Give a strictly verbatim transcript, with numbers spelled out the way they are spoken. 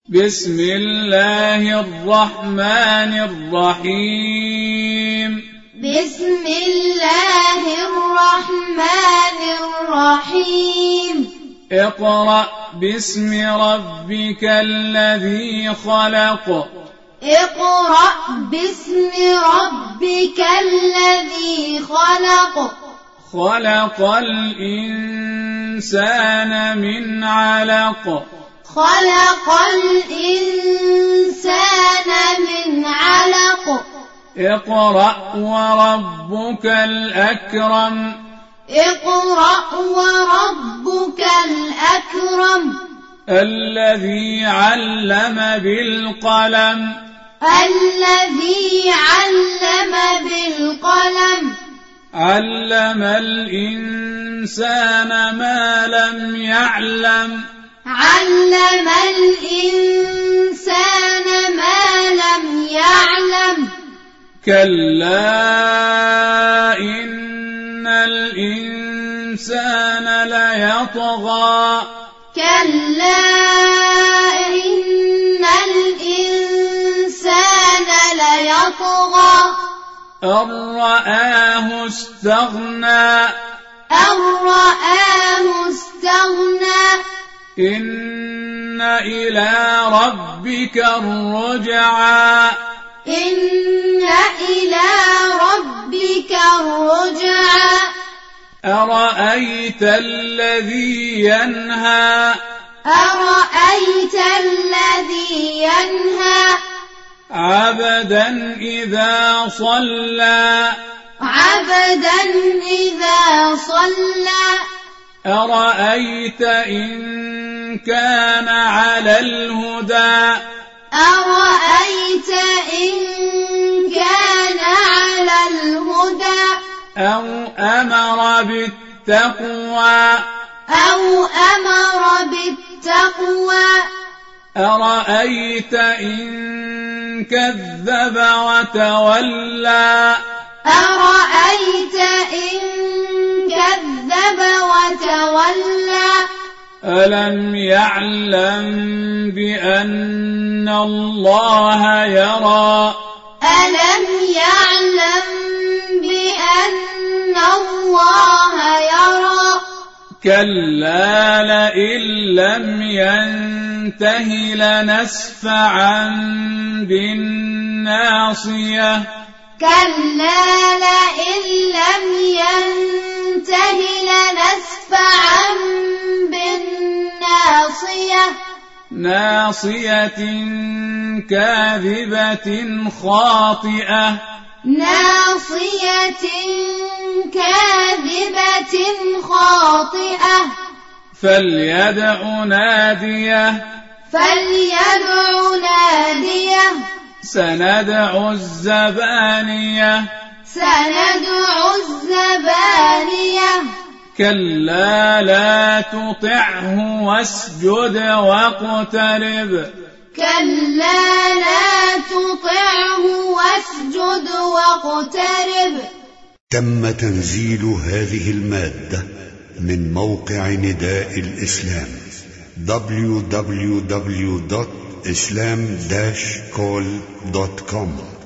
بسم الله الرحمن الرحيم بسم الله الرحمن الرحيم اقرأ باسم ربك الذي خلق اقرأ باسم ربك الذي خلق خلق الإنسان من علق خلق الإنسان من علق اقرأ وربك الأكرم اقرأ وربك الأكرم الذي علم بالقلم الذي علم بالقلم علم الإنسان ما لم يعلم علم الإنسان ما لم يعلم كلا إن الإنسان ليطغى كلا إن الإنسان ليطغى أن رآه استغنى أن رآه استغنى إن إلى ربك الرجعى إن إلى ربك الرجعى أرأيت الذي ينهى أرأيت الذي ينهى عبدا إذا صلى عبدا إذا صلى أرأيت إن كان على الهدى أرأيت إن كان على الهدى أو أمر بالتقوى أو أمر بالتقوى أرأيت إن كذب وتولى أرأيت إن كذب وتولى ألم يعلم بأن الله يرى ألم يعلم بأن الله يرى كلا لئن لم ينته لنسفعا بالناصية كلا لئن لم ينته لنسفعا بالناصية ناصية كاذبة خاطئة ناصية كاذبة خاطئة فليدع ناديه فليدع ناديه سندع الزبانية سندع الزبانية كلا لا تطعه واسجد واقترب كلا لا تطعه واسجد واقترب. تم تنزيل هذه المادة من موقع نداء الإسلام دبليو دبليو دبليو دوت إسلام داش كول دوت كوم.